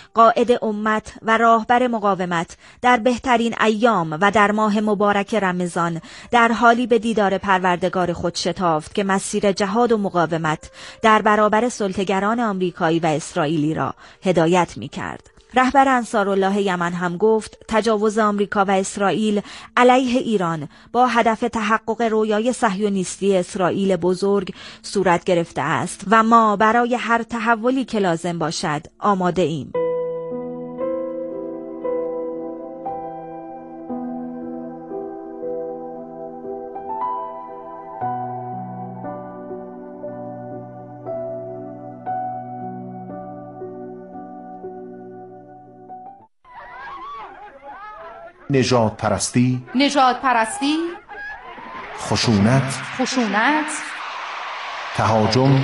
قائد امت و راهبر مقاومت، در بهترین ایام و در ماه مبارک رمضان در حالی به دیدار پروردگار خود شتافت که مسیر جهاد و مقاومت در برابر سلطه‌گران آمریکایی و اسرائیلی را هدایت می‌کرد. رهبر انصارالله یمن هم گفت تجاوز آمریکا و اسرائیل علیه ایران با هدف تحقق رویای صهیونیستی اسرائیل بزرگ صورت گرفته است و ما برای هر تحولی که لازم باشد آماده ایم. نژاد پرستی، خشونت، تهاجم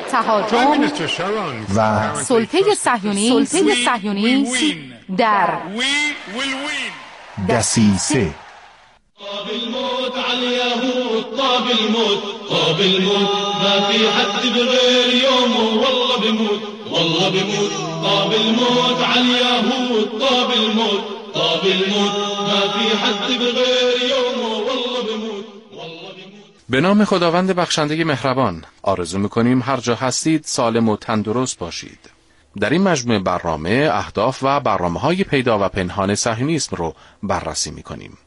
و سلطه صهیونیسم در دسیسه. طاب الموت على اليهود، طاب الموت، طاب الموت، ما في حد بغير يومه والله بموت، والله بموت. طاب الموت على اليهود، طاب الموت، طاب الموت، ما في حد بغير يومه والله بموت، والله بموت. به نام خداوند بخشنده مهربان. آرزو می‌کنیم هر جا هستید سالم و تندرست باشید. در این مجموعه برنامه اهداف و برنامه‌های پیدا و پنهان صهیونیسم رو بررسی می‌کنیم.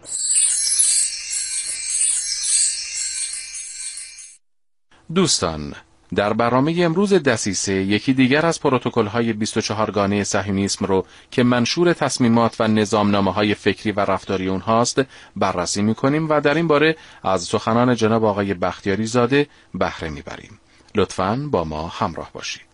دوستان، در برنامه امروز دسیسه یکی دیگر از پروتکل‌های 24 گانه صهیونیسم رو که منشور تصمیمات و نظامنامه‌های فکری و رفتاری اونهاست بررسی می‌کنیم و در این باره از سخنان جناب آقای بختیاری زاده بهره می‌بریم. لطفاً با ما همراه باشید.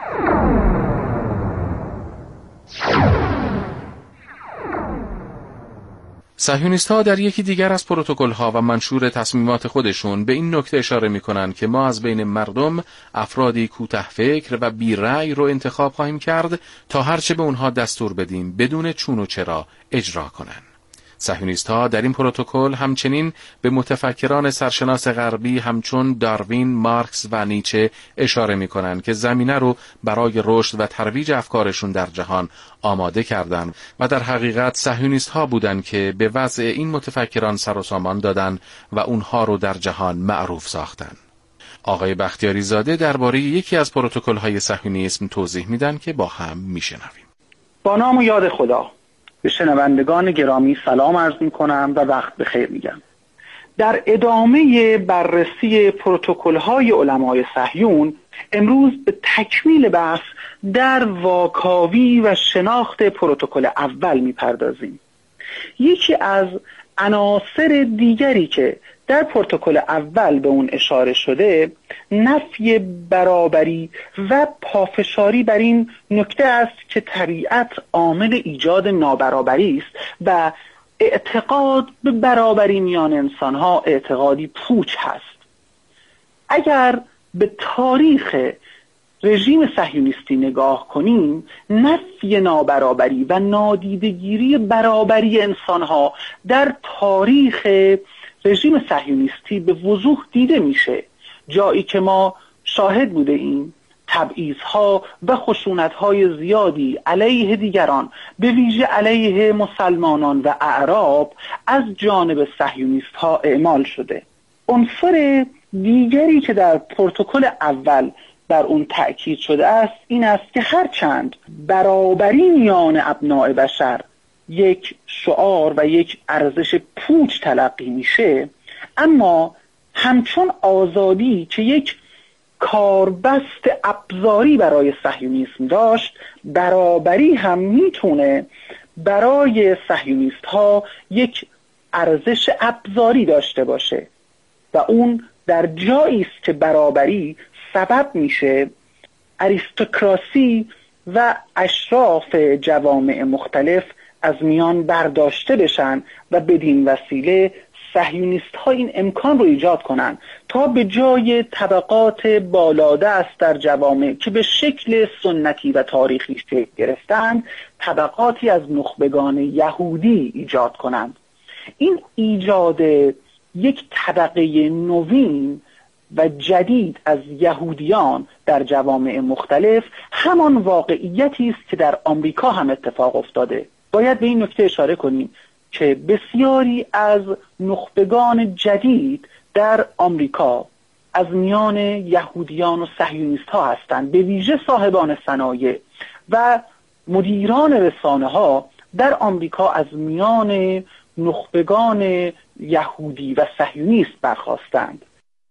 صهیونیست‌ها در یکی دیگر از پروتکل‌ها و منشور تصمیمات خودشون به این نکته اشاره می‌کنند که ما از بین مردم افرادی کوته فکر و بی رأی رو انتخاب خواهیم کرد تا هرچه به اونها دستور بدیم بدون چون و چرا اجرا کنن. صهیونیست‌ها در این پروتکل همچنین به متفکران سرشناس غربی همچون داروین، مارکس و نیچه اشاره می‌کنند که زمینه رو برای رشد و ترویج افکارشون در جهان آماده کردند و در حقیقت صهیونیست‌ها بودند که به وضع این متفکران سر و سامان دادن و اونها رو در جهان معروف ساختن. آقای بختیاری زاده درباره یکی از پروتکل‌های صهیونیسم توضیح میدن که با هم میشنویم. با نام و یاد خدا. به شنوندگان گرامی سلام عرض می‌کنم و وقت بخیر میگم. در ادامه بررسی پروتکل‌های علمای صهیون امروز به تکمیل بحث در واکاوی و شناخت پروتکل اول می‌پردازیم. یکی از عناصر دیگری که در پروتکل اول به اون اشاره شده نفی برابری و پافشاری بر این نکته است که طبیعت عامل ایجاد نابرابری است و اعتقاد به برابری میان انسانها اعتقادی پوچ هست. اگر به تاریخ رژیم صهیونیستی نگاه کنیم، نفی نابرابری و نادیدگیری برابری انسانها در تاریخ رژیم صهیونیستی به وضوح دیده میشه. جایی که ما شاهد بوده ایم تبعیض‌ها و خشونت‌های زیادی علیه دیگران، به ویژه علیه مسلمانان و اعراب از جانب صهیونیست‌ها اعمال شده. عنصر دیگری که در پروتکل اول بر اون تأکید شده است این است که هرچند برابری میان ابناء بشر یک شعار و یک ارزش پوچ تلقی میشه، اما همچون آزادی که یک کاربست ابزاری برای صهیونیسم داشت، برابری هم میتونه برای صهیونیست ها یک ارزش ابزاری داشته باشه و اون در جایی است که برابری سبب میشه اریستوکراسی و اشراف جوامع مختلف از میان برداشته بشن و بدین وسیله صهیونیست ها این امکان رو ایجاد کنن تا به جای طبقات بالادست در جوامع که به شکل سنتی و تاریخی شکل گرفتند، طبقاتی از نخبگان یهودی ایجاد کنند. این ایجاد یک طبقه نوین و جدید از یهودیان در جوامع مختلف همان واقعیتی است که در آمریکا هم اتفاق افتاده. باید به این نکته اشاره کنیم که بسیاری از نخبگان جدید در آمریکا از میان یهودیان و صهیونیست ها هستند، به ویژه صاحبان صنایع و مدیران رسانه ها در آمریکا از میان نخبگان یهودی و صهیونیست برخاستند.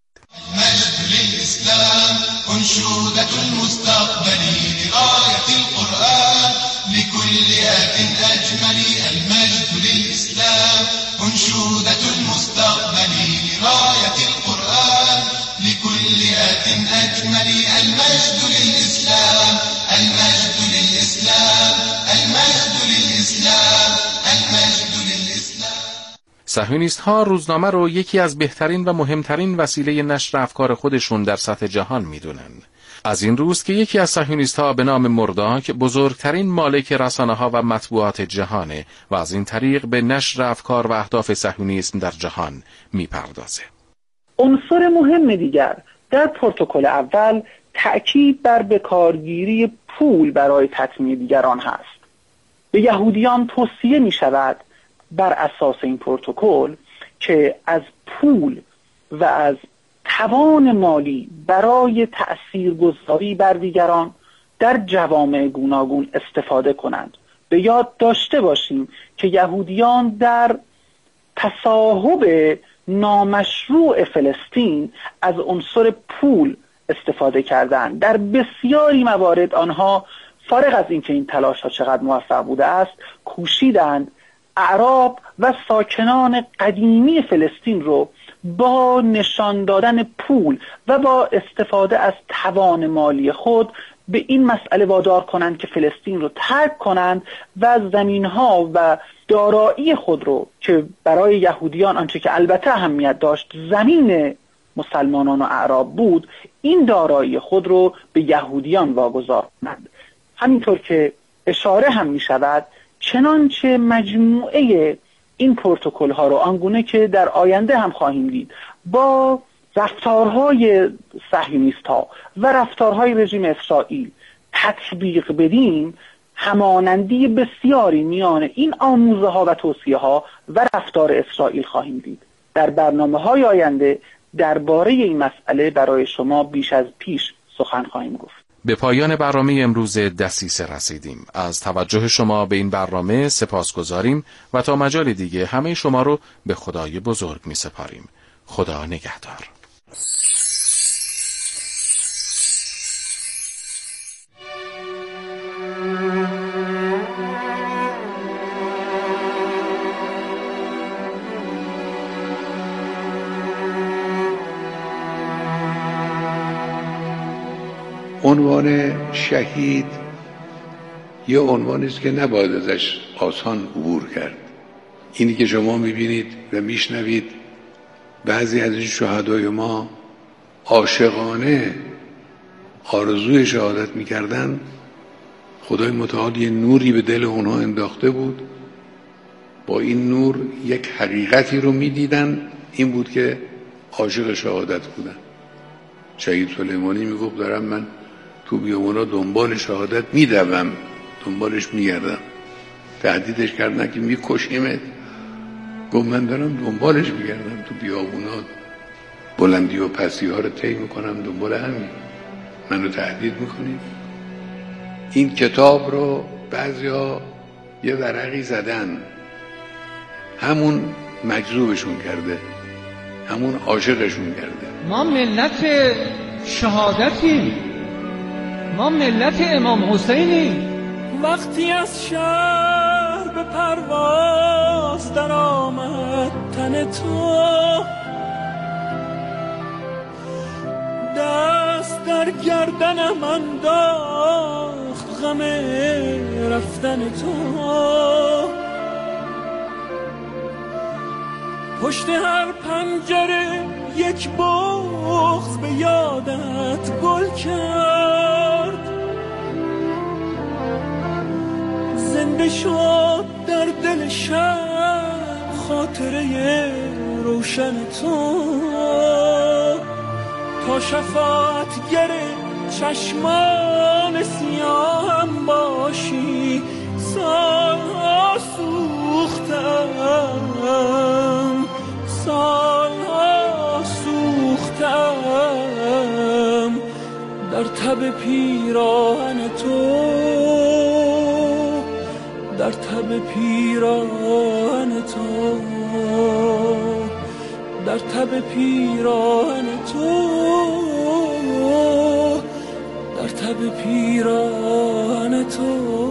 مجد للإسلام أنشودة المستقبل لغاية القرآن لكل آت أجمل. المجد للإسلام أنشودة المستقبل لغاية القرآن لكل آت أجمل. المجد للإسلام المجد للإسلام المجد للإسلام المجد للإسلام. صهیونیست ها روزنامه رو یکی از بهترین و مهمترین وسیله نشر افکار خودشون در سطح جهان میدونن. از این روز که یکی از صهیونیست ها به نام مرداک بزرگترین مالک رسانه ها و مطبوعات جهانه و از این طریق به نشر افکار و اهداف صهیونیسم در جهان میپردازه. عنصر مهم دیگر در پروتکل اول تأکید بر بکارگیری پول برای تطمیع دیگران هست. به یهودیان توصیه می شود بر اساس این پروتکل که از پول و از توان مالی برای تأثیرگذاری بر دیگران در جوامع گوناگون استفاده کنند. به یاد داشته باشیم که یهودیان در تصاحب نامشروع فلسطین از عنصر پول استفاده کردند. در بسیاری موارد آنها فارغ از اینکه این تلاش ها چقدر موفق بوده است کوشیدند اعراب و ساکنان قدیمی فلسطین رو با نشان دادن پول و با استفاده از توان مالی خود به این مسئله وادار کنند که فلسطین رو ترک کنند و زمین‌ها و دارایی خود رو که برای یهودیان آنچه که البته اهمیت داشت زمین مسلمانان و اعراب بود، این دارایی خود رو به یهودیان واگذار کنند. همینطور که اشاره هم می شود چنانچه مجموعه این پروتکل ها رو آنگونه که در آینده هم خواهیم دید با رفتارهای صهیونیست ها و رفتارهای رژیم اسرائیل تطبیق بدیم، همانندی بسیاری میان این آموزه ها و توصیه ها و رفتار اسرائیل خواهیم دید. در برنامه های آینده درباره این مسئله برای شما بیش از پیش سخن خواهیم گفت. به پایان برنامه امروز دسیسه رسیدیم. از توجه شما به این برنامه سپاسگزاریم و تا مجال دیگه همه شما رو به خدای بزرگ می سپاریم. خدا نگهدار. عنوان شهید یه عنوانی است که نباید ازش آسان عبور کرد. اینی که شما میبینید و میشنوید بعضی از این شهدای ما عاشقانه آرزوی شهادت میکردن، خدای متعال یه نوری به دل اونها انداخته بود، با این نور یک حقیقتی رو میدیدن، این بود که عاشق شهادت بودن. شهید سلیمانی میگفت دارم من تو بیابونا دنبال شهادت میدوم، دنبالش میگردم. تهدیدش کردن که میکشیمت، گفت من دارم دنبالش میگردم تو بیابونا، بلندی و پستی ها رو طی میکنم، دنبال همین منو تهدید میکنید. این کتاب رو بعضی ها یه ورقی زدن، همون مجذوبشون کرده، همون عاشقشون کرده. ما ملت شهادتیم، ما ملت امام حسینیم. وقتی از شهر به پرواز در آمد تن تو، دست در گردنم انداخت غم رفتن تو، پشت هر پنجره یک بغض به یادت گل کرد، زنده شد در دل شب خاطره روشن تو. تا شفاعتگر چشمان سیاهم باشی. سالها سوختم، سالها سوختم در تب پیراهن تو، در تب پیراهن تو، در تب پیراهن تو، در تب پیراهن تو.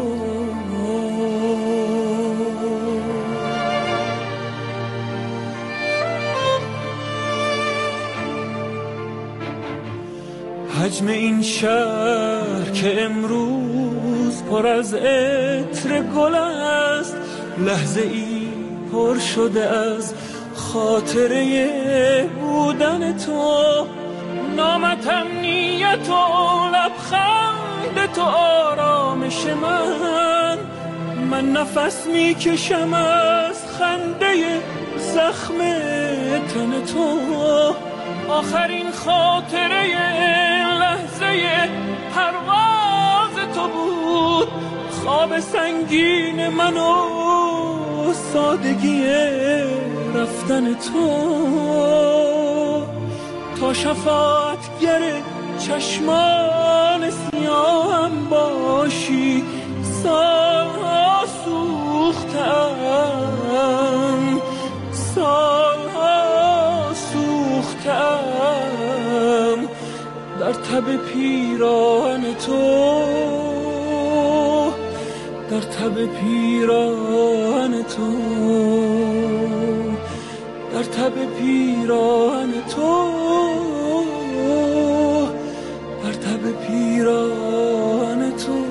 حجم این شهر که امروز پر از عطر گل است، لحظه ای پر شده از خاطره بودن تو. نامت امنیت و لبخند تو آرامش من نفس میکشم از خنده زخم تن تو. آخرین خاطره لحظه پرواز تو بود، خواب سنگین من و سادگی رفتن تو. تا شفاعتگر چشمان سیاهم باشی. سالها سوختم، سالها سوختم در تب پیراهن تو، در تب پیراهن تو، در تب پیراهن تو، در تب پیراهن تو.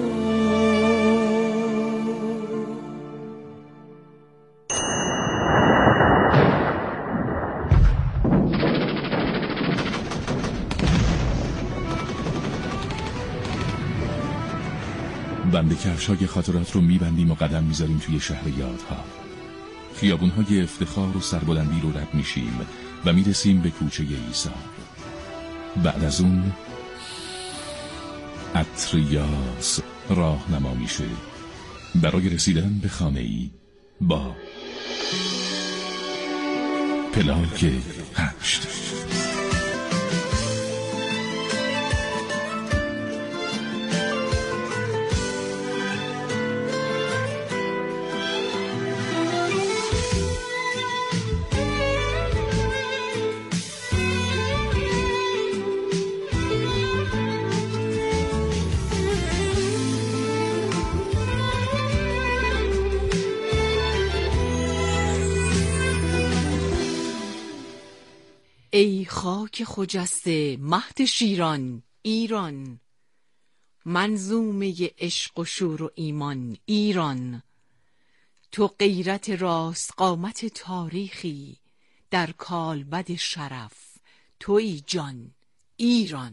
بند کفش‌های خاطرات رو میبندیم و قدم میذاریم توی شهر یادها. خیابون‌های افتخار و سربلندی رو رد میشیم و میرسیم به کوچه عیسی. بعد از اون عطر یاس راهنما میشه برای رسیدن به خانه‌ای با پلاک 8. ای خاک خجسته مهد شیران ایران، منظومه عشق و شور و ایمان ایران. تو غیرت راست قامت تاریخی، در کالبد شرف تویی جان ایران.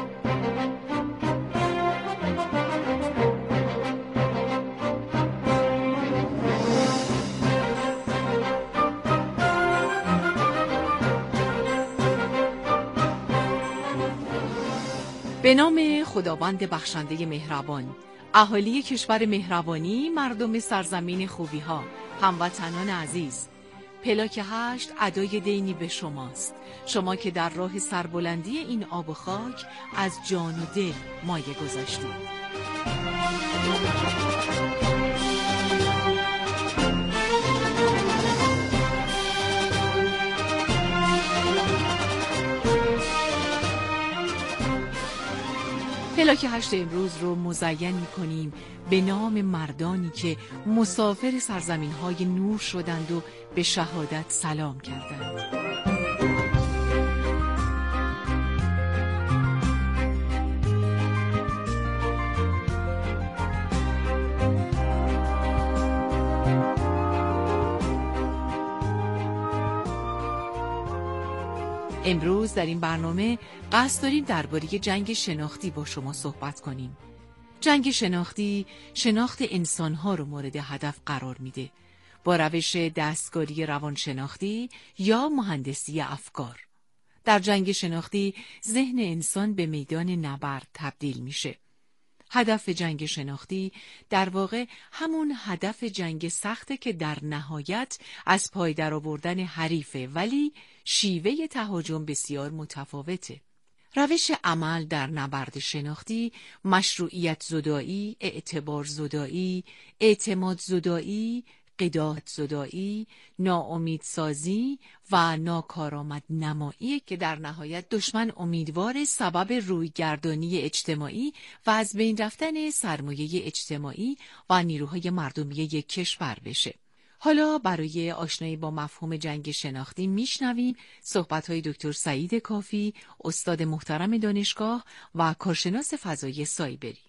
به نام خداوند بخشنده مهربان. اهالی کشور مهربانی، مردم سرزمین خوبی ها، هموطنان عزیز، پلاک 8 ادای دینی به شماست. شما که در راه سربلندی این آب و خاک از جان و دل مایه گذاشتید. پلاک 8 امروز رو مزین می‌کنیم به نام مردانی که مسافر سرزمین‌های نور شدند و به شهادت سلام کردند. امروز در این برنامه قصد داریم درباره جنگ شناختی با شما صحبت کنیم. جنگ شناختی شناخت انسانها رو مورد هدف قرار میده با روش دستکاری روانشناختی یا مهندسی افکار. در جنگ شناختی ذهن انسان به میدان نبرد تبدیل میشه. هدف جنگ شناختی در واقع همون هدف جنگ سخته که در نهایت از پای درآوردن حریفه، ولی شیوه تهاجم بسیار متفاوته. روش عمل در نبرد شناختی مشروعیت زدایی، اعتبار زدایی، اعتماد زدایی، قداحت زدایی، ناامیدسازی و ناکارآمد نمایی که در نهایت دشمن امیدوار سبب رویگردانی اجتماعی و از بین رفتن سرمایه اجتماعی و نیروهای مردمی یک کشور بشه. حالا برای آشنایی با مفهوم جنگ شناختی میشنویم صحبت‌های دکتر سعید کافی، استاد محترم دانشگاه و کارشناس فضایی سایبری.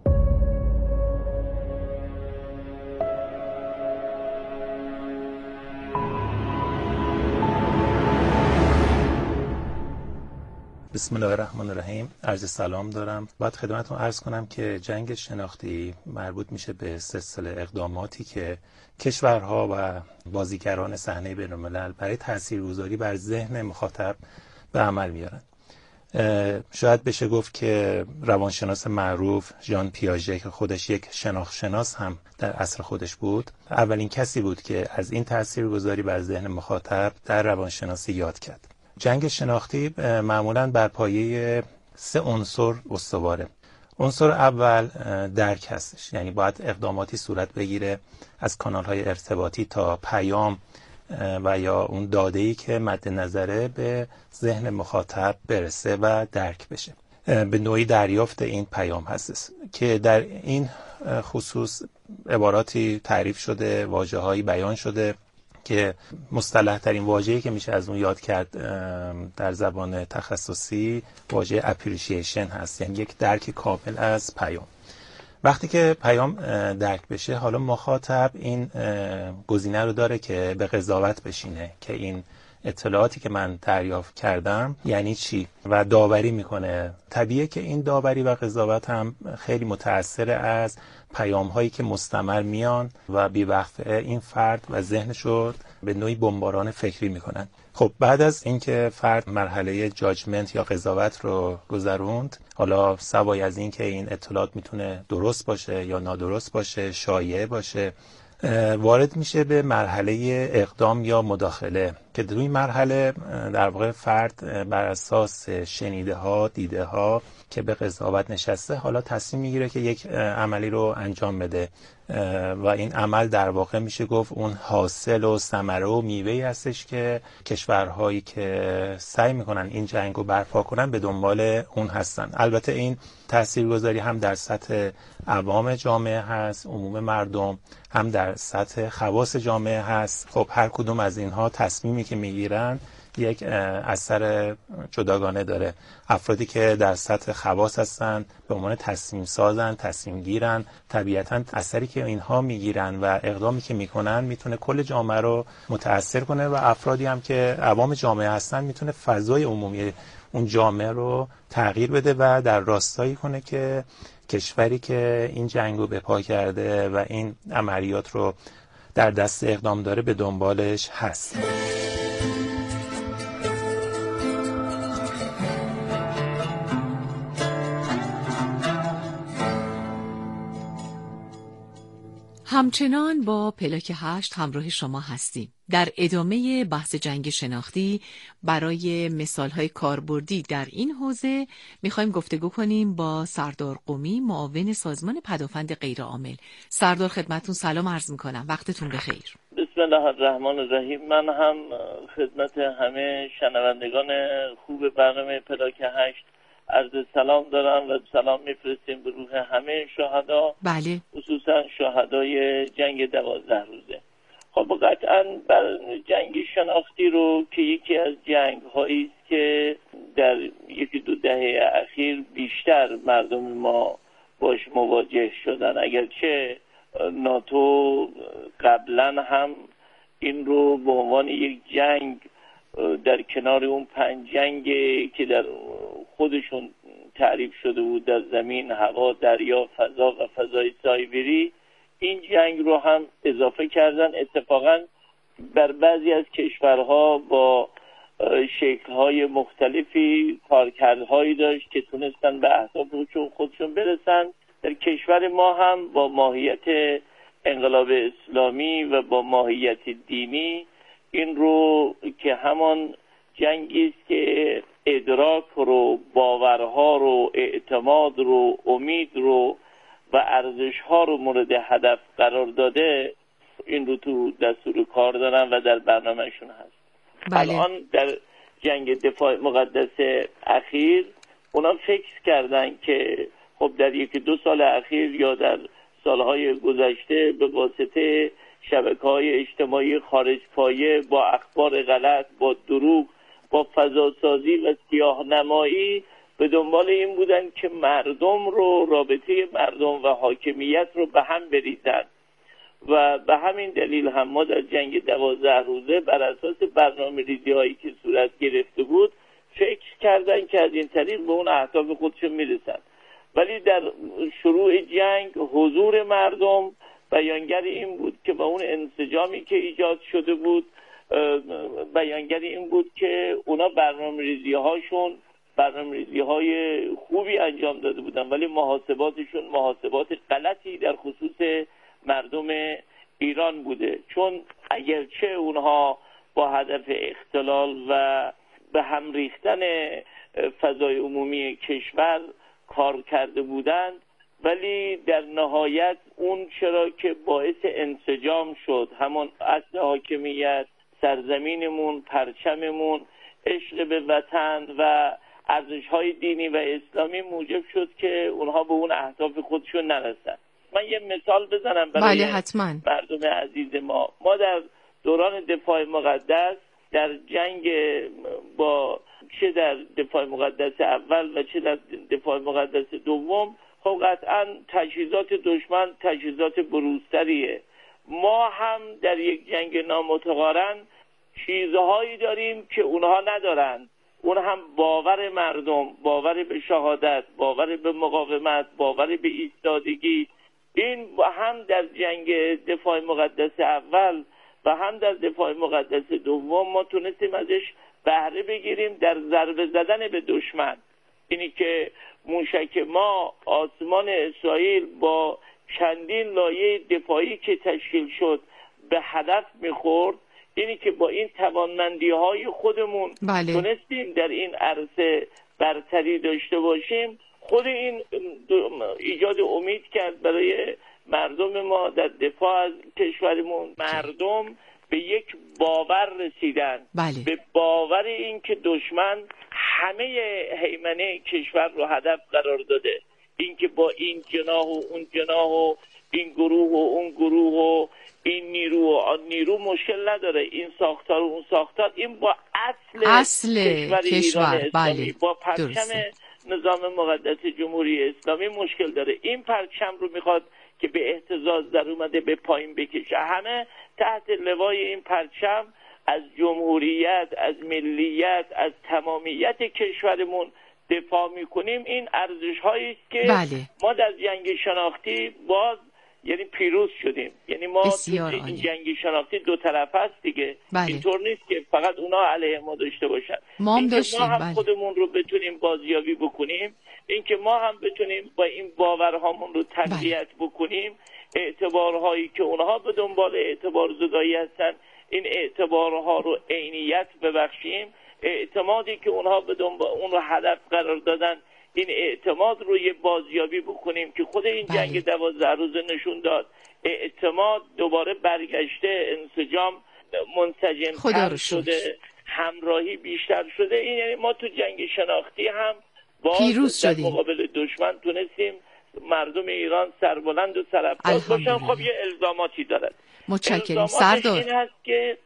بسم الله الرحمن الرحیم. عرض سلام دارم. باید خدمتتون عرض کنم که جنگ شناختی مربوط میشه به سلسله اقداماتی که کشورها و بازیگران صحنه بین‌الملل برای تاثیرگذاری بر ذهن مخاطب به عمل میارن. شاید بشه گفت که روانشناس معروف ژان پیاژه که خودش یک شناخت هم در عصر خودش بود، اولین کسی بود که از این تاثیرگذاری بر ذهن مخاطب در روانشناسی یاد کرد. جنگ شناختی معمولاً بر پایه 3 عنصر استواره. عنصر اول درک هستش، یعنی باید اقداماتی صورت بگیره از کانال‌های ارتباطی تا پیام و یا اون داده‌ای که مد نظره به ذهن مخاطب برسه و درک بشه. به نوعی دریافت این پیام هستش که در این خصوص عباراتی تعریف شده، واژه‌هایی بیان شده که مصطلح ترین واژه‌ای که میشه از اون یاد کرد در زبان تخصصی واژه اپریشیشن هست، یعنی یک درک کامل از پیام. وقتی که پیام درک بشه، حالا مخاطب این گزینه رو داره که به قضاوت بشینه که این اطلاعاتی که من دریافت کردم یعنی چی و داوری میکنه. طبیعیه که این داوری و قضاوت هم خیلی متأثر از پیام هایی که مستمر میان و بی وقفه این فرد و ذهنش رو به نوعی بمباران فکری میکنن. خب بعد از اینکه فرد مرحله جاجمنت یا قضاوت رو گذروند، حالا سوای از این که این اطلاعات میتونه درست باشه یا نادرست باشه، شایعه باشه، وارد میشه به مرحله اقدام یا مداخله که در این مرحله در واقع فرد بر اساس شنیده ها، دیده ها که به قضاوت نشسته، حالا تصمیم میگیره که یک عملی رو انجام بده و این عمل در واقع میشه گفت اون حاصل و ثمره و میوه‌ای هستش که کشورهایی که سعی میکنن این جنگ رو برپا کنن به دنبال اون هستن. البته این تاثیرگذاری هم در سطح عوام جامعه هست، عموم مردم، هم در سطح خواص جامعه هست. خب هر کدوم از اینها تصمیمی که میگیرن یک اثر جداگانه داره. افرادی که در سطح خواص هستن به عنوان تصمیم سازن، تصمیم گیرن، طبیعتاً اثری که اینها میگیرن و اقدامی که میکنن میتونه کل جامعه رو متاثر کنه و افرادی هم که عوام جامعه هستن میتونه فضای عمومی اون جامعه رو تغییر بده و در راستایی کنه که کشوری که این جنگ رو به پا کرده و این عملیات رو در دست اقدام داره به دنبالش هست. همچنان با پلاک 8 همراه شما هستیم. در ادامه بحث جنگ شناختی برای مثالهای کاربردی در این حوزه میخوایم گفتگو کنیم با سردار قمی، معاون سازمان پدافند غیرعامل. سردار خدمتتون سلام عرض میکنم، وقتتون بخیر. بسم الله الرحمن الرحیم. من هم خدمت همه شنوندگان خوب برنامه پلاک 8 عرض سلام دارم و سلام میفرستیم به روح همه شهدا، بله، خصوصا شهدای جنگ 12 روزه. خب قطعا بر جنگ شناختی رو که یکی از جنگ هایی است که در 1-2 دهه اخیر بیشتر مردم ما باش مواجه شدن، اگرچه ناتو قبلا هم این رو به عنوان یک جنگ در کنار اون 5 جنگ که در خودشون تعریف شده بود در زمین، هوا، دریا، فضا و فضای سایبری، این جنگ رو هم اضافه کردن. اتفاقا بر بعضی از کشورها با شکل‌های مختلفی کارکردهایی داشت که تونستن به اهداف خودشون برسن. در کشور ما هم با ماهیت انقلاب اسلامی و با ماهیت دینی این رو که همان جنگی است که ادراک رو، باورها رو، اعتماد رو، امید رو و ارزش‌ها رو مورد هدف قرار داده، این رو تو دستور کار دارن و در برنامهشون هست. الان در جنگ دفاع مقدس اخیر اونا فکر کردن که خب در 1-2 سال اخیر یا در سالهای گذشته به واسطه شبکه‌های اجتماعی خارج پایه با اخبار غلط، با دروغ، با فضاسازی و سیاه‌نمایی به دنبال این بودن که مردم رو، رابطه مردم و حاکمیت رو به هم بریزن و به همین دلیل هم ما در جنگ 12 روزه بر اساس برنامه‌ریزی هایی که صورت گرفته بود فکر کردن که از این طریق به اون اهداف خودشون میرسن. ولی در شروع جنگ حضور مردم بیانگر این بود که با اون انسجامی که ایجاد شده بود بیانگر این بود که اونا برنامه‌ریزی‌های خوبی انجام داده بودن، ولی محاسباتشون محاسبات غلطی در خصوص مردم ایران بوده. چون اگرچه اونها با هدف اختلال و به هم ریختن فضای عمومی کشور کار کرده بودند، ولی در نهایت اون چرا که باعث انسجام شد، همون اصل حاکمیت، سرزمینمون، پرچممون، عشق به وطن و ارزش‌های دینی و اسلامی موجب شد که اونها به اون اهداف خودشون نرسن. من یه مثال بزنم برای مردم عزیز ما. ما در دوران دفاع مقدس در جنگ با چه در دفاع مقدس اول و چه در دفاع مقدس دوم، خب قطعا تجهیزات دشمن تجهیزات بروزتریه. ما هم در یک جنگ نامتقارن چیزهایی داریم که اونها ندارن. اون هم باور مردم، باور به شهادت، باور به مقاومت، باور به ایستادگی. این هم در جنگ دفاع مقدس اول و هم در دفاع مقدس دوم ما تونستیم ازش بهره بگیریم در ضربه زدن به دشمن. اینی که موشک ما آسمان اسرائیل با چندین لایه دفاعی که تشکیل شد به هدف میخورد. اینی که با این توانمندی‌های خودمون تونستیم در این عرصه برتری داشته باشیم، خود این ایجاد امید کرد برای مردم ما در دفاع از کشورمون. مردم به یک باور رسیدن، به باور این که دشمن همه هیمنه کشور رو هدف قرار داده. این که با این جناح و اون جناح و این گروه و اون گروه و این نیرو و آن نیرو مشکل نداره، این ساختار و اون ساختار، این با اصل کشور ایران اسلامی، با پرچم نظام مقدس جمهوری اسلامی مشکل داره. این پرچم رو میخواد که به اهتزاز در اومده به پایین بکشه. همه تحت لوای این پرچم از جمهوریت، از ملیت، از تمامیت کشورمون دفاع میکنیم. این ارزش هایی است که ما در جنگ شناختی باز یعنی پیروز شدیم. یعنی ما این جنگ شناختی دو طرف هست دیگه. اینطور نیست که فقط اونا علیه ما داشته باشن. ما هم خودمون رو بتونیم بازیابی بکنیم، اینکه ما هم بتونیم با این باورهامون رو تقویت بکنیم. اعتبارهایی که اونها به دنبال اعتبار زدایی هستن، این اعتبارها رو عینیت ببخشیم. اعتمادی که اونها به دنبال اون رو هدف قرار دادن، این اعتماد رو یه بازیابی بکنیم که خود این جنگ 12 روزه نشون داد. اعتماد دوباره برگشته، انسجام منسجم‌تر شده، همراهی بیشتر شده. این یعنی ما تو جنگ شناختی هم باز در مقابل دشمن تونستیم مردم ایران سربلند و سرافراز باشن. خب یه الزاماتی دارد. متشکرم سردار. این هست که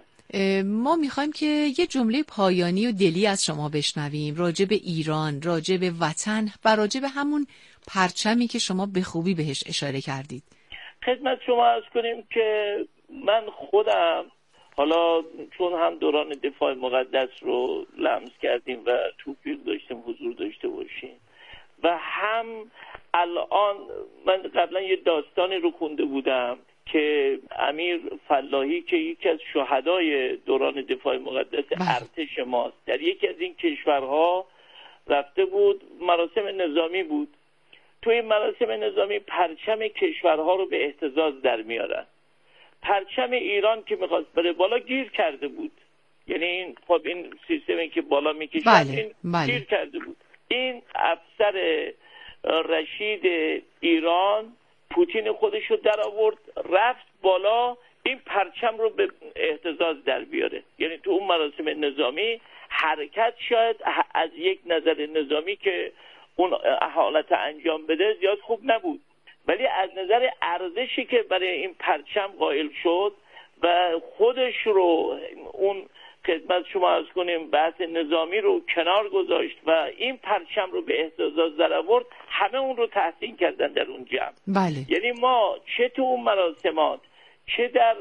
ما میخوایم که یه جمله پایانی و دلی از شما بشنویم راجع به ایران، راجع به وطن و راجع به همون پرچمی که شما به خوبی بهش اشاره کردید. خدمت شما عرض کنیم که من خودم حالا چون هم دوران دفاع مقدس رو لمس کردیم و توفیق داشتیم حضور داشته باشیم و هم الان من قبلا یه داستانی رو خونده بودم که امیر فلاحی که یکی از شهدای دوران دفاع مقدس ارتش ماست، در یکی از این کشورها رفته بود، مراسم نظامی بود. توی این مراسم نظامی پرچم کشورها رو به اهتزاز در میارن. پرچم ایران که میخواست بره بالا گیر کرده بود، یعنی این خب این سیستمی که بالا میکشن گیر کرده بود. این افسر رشید ایران پوتین خودش رو در آورد، رفت بالا این پرچم رو به اهتزاز در بیاره. یعنی تو اون مراسم نظامی حرکت شاید از یک نظر نظامی که اون حالت انجام بده زیاد خوب نبود، ولی از نظر ارزشی که برای این پرچم قائل شد و خودش رو اون خدمت شما عرض کنیم بحث نظامی رو کنار گذاشت و این پرچم رو به اهتزاز در آورد، همه اون رو تحسین کردن در اون جمع. بله. یعنی ما چه تو اون مراسمات، چه در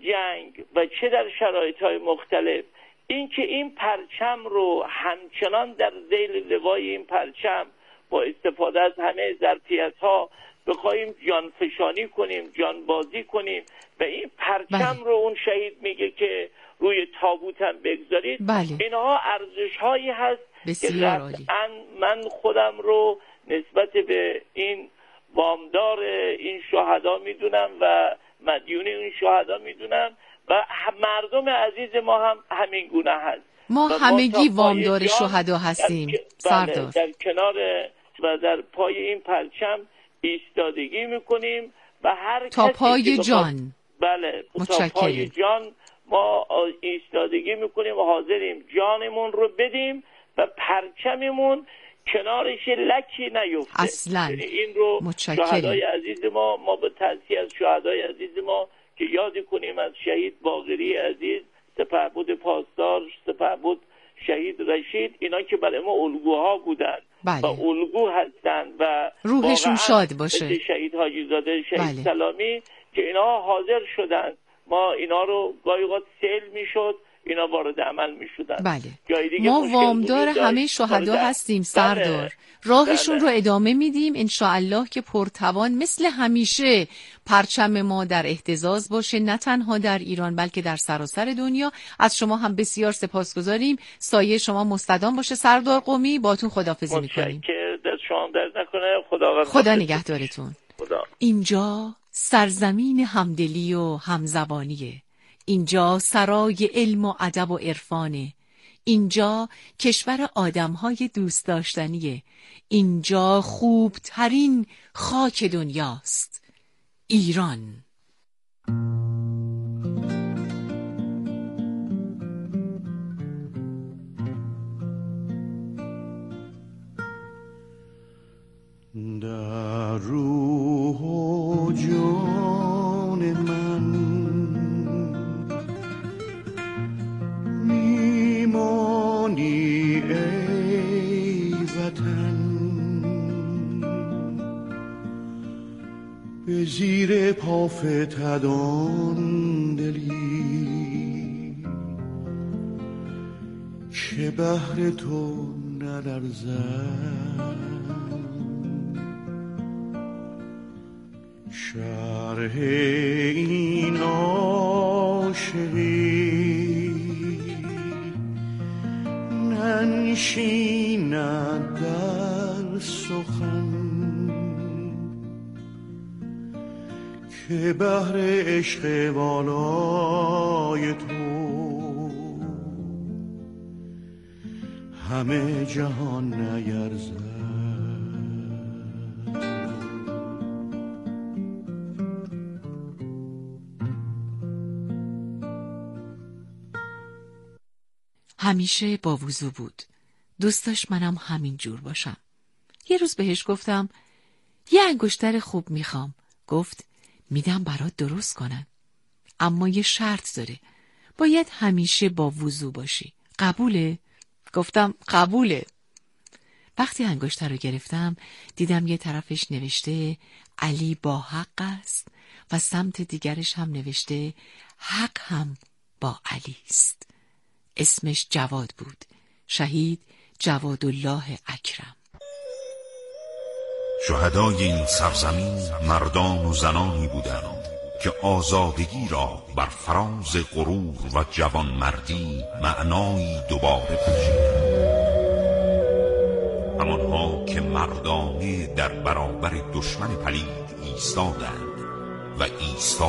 جنگ و چه در شرایط‌های مختلف، این که این پرچم رو همچنان در ذیل لوای این پرچم با استفاده از همه ظرفیت‌ها بخوایم جان فشانی کنیم، جان بازی کنیم و این پرچم رو اون شهید میگه که روی تابوت هم بگذارید. اینها ارزش‌هایی هست که قطعاً من خودم رو نسبت به این وامدار این شهدا میدونم و مدیون این شهدا میدونم و مردم عزیز ما هم همین گونه هست. ما همگی وامدار شهدا هستیم سردار. در کنار و در پای این پرچم ایستادگی میکنیم و هر تا کسی پای جان. بله تا پای جان ما ایستادگی میکنیم و حاضریم جانمون رو بدیم و پرچممون کنارش لکی نیفته. اصلا این رو شهدای عزیز ما به تعزیه از شهدای عزیز ما که یاد کنیم از شهید باقری عزیز، سپهبد پاسدار، سپهبد شهید رشید، اینا که برای ما الگوها بودن و الگو هستن و روحشون شاد باشه. شهید حاجی زاده، شهید سلامی که اینا حاضر شدن، ما اینا رو گاهی اوقات سیل میشد، اینا وارد عمل میشدن. بله. ما وامدار همه شهدا هستیم سردار. راهشون رو ادامه میدیم انشاءالله که پرتوان مثل همیشه پرچم ما در اهتزاز باشه، نه تنها در ایران بلکه در سراسر دنیا. از شما هم بسیار سپاسگزاریم. سایه شما مستدام باشه سردار قمی. باتون خداحافظی میکنیم. متشکرم. شما درد نکنه. خدا نگهدارتون. اینجا سرزمین همدلی و همزبانیه. اینجا سرای علم و ادب و عرفانه. اینجا کشور آدمهای دوست داشتنیه. اینجا خوبترین خاک دنیاست. ایران. در روح و جان من میمانی ای وطن، به زیر پافتدان دلی که بهر تو نلرزد. شرح این عاشقی ننشیند در سخن، که بهر عشق والای تو همه جهان نیرزد. همیشه با وضو بود. دوست داشت منم همین جور باشم. یه روز بهش گفتم یه انگشتر خوب میخوام. گفت میدم برات درست کنن، اما یه شرط داره، باید همیشه با وضو باشی. قبوله؟ گفتم قبوله. وقتی انگشتر رو گرفتم دیدم یه طرفش نوشته علی با حق است و سمت دیگرش هم نوشته حق هم با علی است. اسمش جواد بود. شهید جوادالله اکرم. شهدای این سرزمین مردان و زنانی بودند که آزادگی را بر فراز غرور و جوانمردی معنایی دوباره پذیرند. همانها که مردانه در برابر دشمن پلید ایستادند و ایستادند